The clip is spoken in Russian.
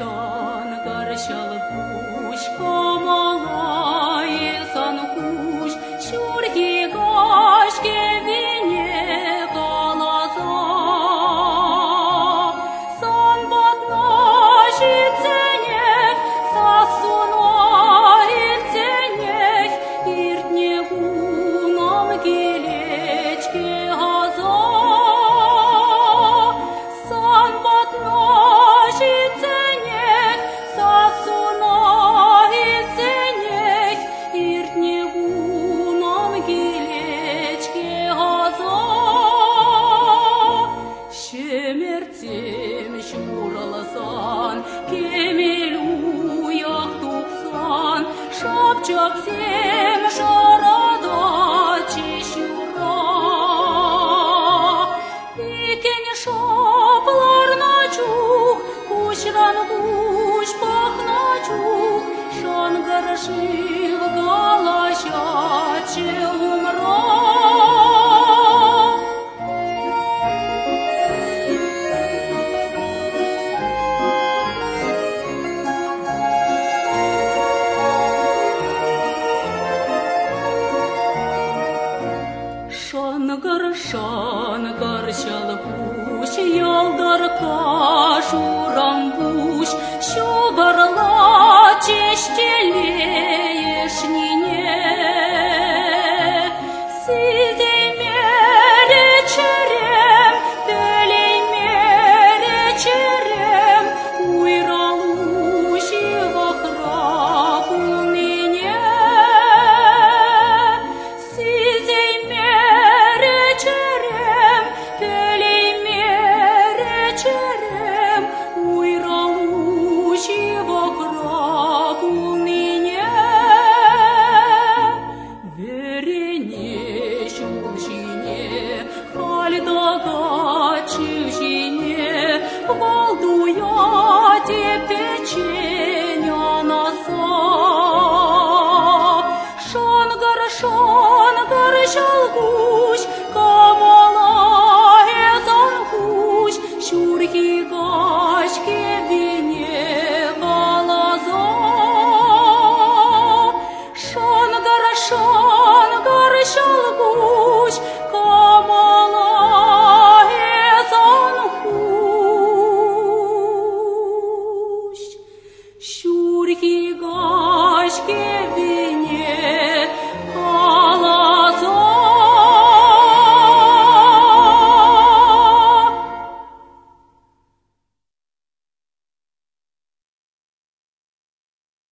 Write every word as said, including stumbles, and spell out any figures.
Шангар шалгуш камалай санкуш шурхи гашке вине калаза сан батнаши ценех сасуной ценех иртне гунам келечке газа сан батнаши ценех сасуной ценех иртне гунам келечке газа шемертем шураласан кемелу яхтуксан шапчак сем шарада чешура икен шаплар начух кучран куч пахначух шангар жив галащаче умра Шангар, шангар, шалгуш, ялдар кашурамбуш, шубарла чештелееш нине. Сидей мере черем, пелей мере черем, уйралуш и вахраку нине. Сидей мере черем, пелей мере черем, уйралуш и вахраку нине. Верене шужине, хальдага чужине, балдуя те печеня наса. Шангар, шангар, шалгуш, камалай занкуш, шурхи гашке вине галаза. Шангар, шангар, шалгуш, камалай занкуш, шурхи гашке